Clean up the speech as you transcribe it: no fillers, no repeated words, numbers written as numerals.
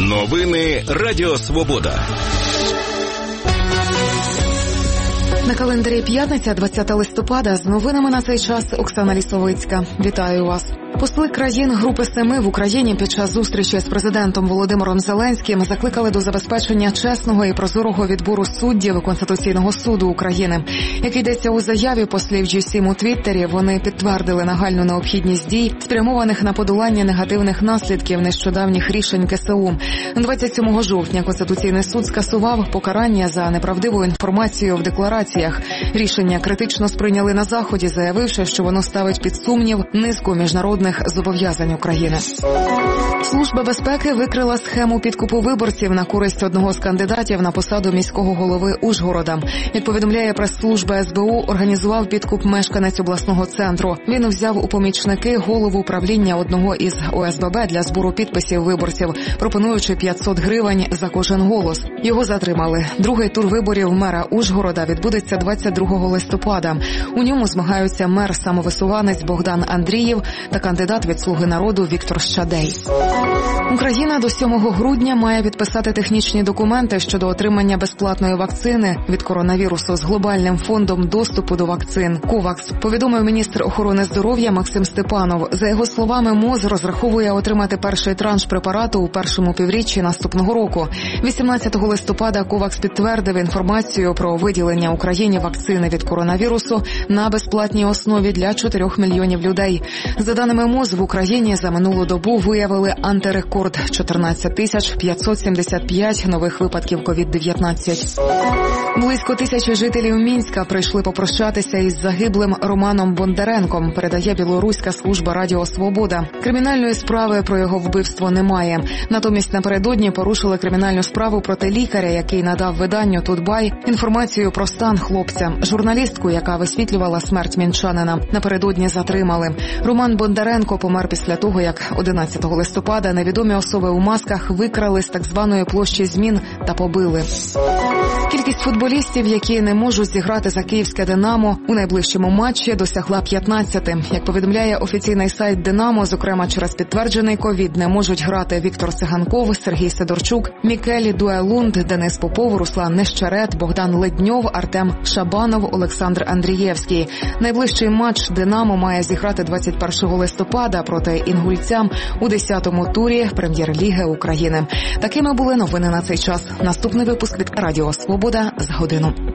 Новини Радіо Свобода. На календарі п'ятниця, 20 листопада. З новинами на цей час Оксана Лісовицька. Вітаю вас. Посли країн Групи Семи в Україні під час зустрічі з президентом Володимиром Зеленським закликали до забезпечення чесного і прозорого відбору суддів Конституційного суду України. Як йдеться у заяві послів G7 у Твіттері, вони підтвердили нагальну необхідність дій, спрямованих на подолання негативних наслідків нещодавніх рішень КСУ. 27 жовтня Конституційний суд скасував покарання за неправдиву інформацію в деклараціях. Рішення критично сприйняли на Заході, заявивши, що воно ставить під сумнів низку міжнародних зобов'язань України. Служба безпеки викрила схему підкупу виборців на користь одного з кандидатів на посаду міського голови Ужгорода. Як повідомляє прес-служба СБУ, організував підкуп мешканець обласного центру. Він взяв у помічники голову управління одного із ОСББ для збору підписів виборців, пропонуючи 500 гривень за кожен голос. Його затримали. Другий тур виборів мера Ужгорода відбудеться 22 листопада. У ньому змагаються мер-самовисуванець Богдан Андрієв та кандидат від «Слуги народу» Віктор Щадей. Україна до 7 грудня має підписати технічні документи щодо отримання безплатної вакцини від коронавірусу з глобальним фондом доступу до вакцин «Ковакс», повідомив міністр охорони здоров'я Максим Степанов. За його словами, МОЗ розраховує отримати перший транш препарату у першому півріччі наступного року. 18 листопада «Ковакс» підтвердив інформацію про виділення Україні вакцини від коронавірусу на безплатній основі для 4 мільйонів людей. За даними МОЗ, в Україні за минулу добу виявили антирекорд – 14 575 нових випадків COVID-19. Близько 1000 жителів Мінська прийшли попрощатися із загиблим Романом Бондаренком, передає білоруська служба Радіо Свобода. Кримінальної справи про його вбивство немає. Натомість напередодні порушили кримінальну справу проти лікаря, який надав виданню «Тутбай» інформацію про стан хлопця. Журналістку, яка висвітлювала смерть мінчанина, напередодні затримали. Роман Бондаренко помер після того, як 11 листопада невідомі особи у масках викрали з так званої площі Змін та побили. Кількість футболістів, які не можуть зіграти за київське «Динамо» у найближчому матчі, досягла 15. Як повідомляє офіційний сайт «Динамо», зокрема через підтверджений ковід, не можуть грати Віктор Циганков, Сергій Сидорчук, Мікелі Дуелунд, Денис Попов, Руслан Нещерет, Богдан Ледньов, Артем Шабанов, Олександр Андрієвський. Найближчий матч «Динамо» має зіграти 21 листопада проти інгульцям у 10-му турі Прем'єр-ліги України. Такими були новини на цей час. Наступний випуск від Радіо Свобода за годину.